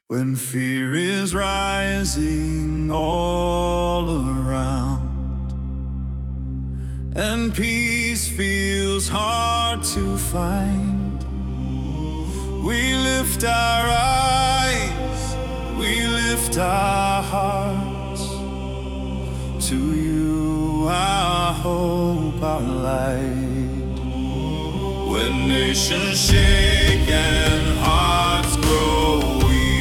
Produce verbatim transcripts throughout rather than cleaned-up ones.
When fear is rising all around and peace feels hard to find, we lift our eyes, we lift our hearts to you, our hope, our light. When nations shake and hearts grow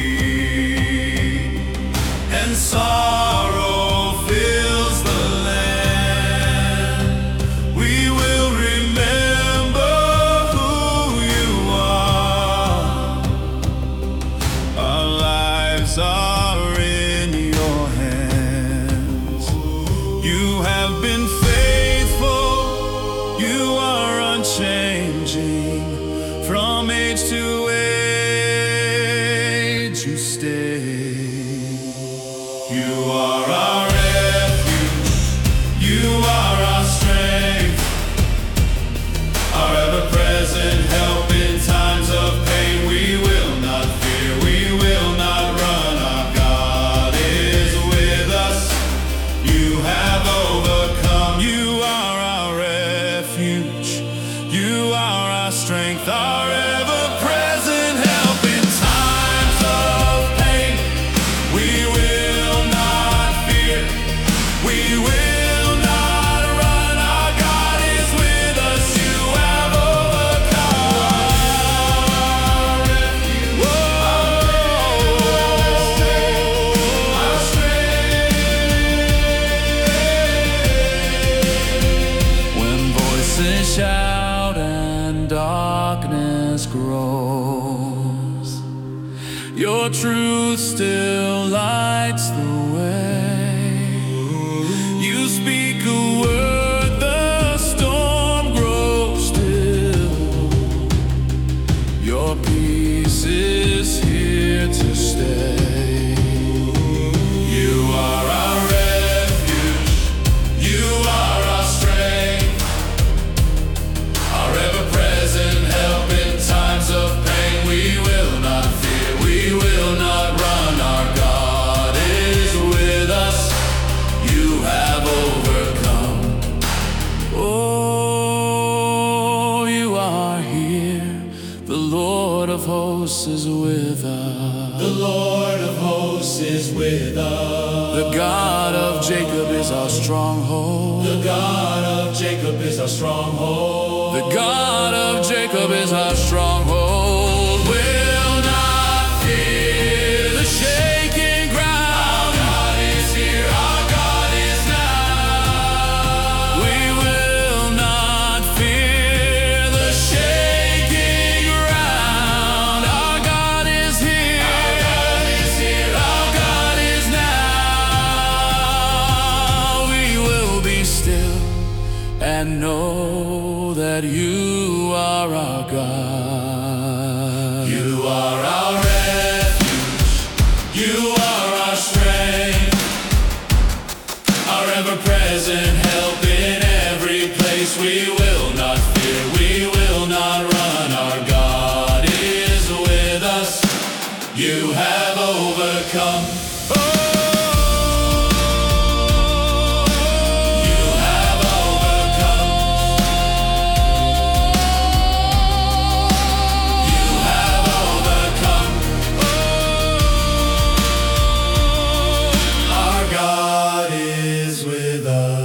and sorrow fills the land, we will remember who you are. Our lives are in your hands. You have been faithful, you are unchanging. From age to age you stay. You are our refuge, you are our strength, our ever-present help in times of pain. We will not fear, we will not run. Our God is with us, you have overcome. You are our refuge, you are our strength, our ever-present help in times of pain. We will We will not run, our God is with us, you have overcome. Our strength. When voices shout and darkness grows, your truth still lights the way. You speak a word, the storm grows still. Your peace is here to stay. You are our refuge, you are our strength, our ever-present help in times of pain. We will not fear, we will not run. Our God is with us, you have overcome. Oh, you are here. The Lord of hosts is with us. The Lord of hosts is with us. The God of Jacob is our stronghold. The God of Jacob is our stronghold. The God of Jacob is our stronghold. Will not fear the shaking ground. Our God is here, our God is now. We will not fear the shaking ground. Our God is here, Our God is here, our God is now. We will be still and know that you are our God. You are our refuge, you are our strength, our ever-present help in every place. We will not fear, we will not run. Our God is with us, you have overcome. You have overcome. You have overcome. Our God is with us.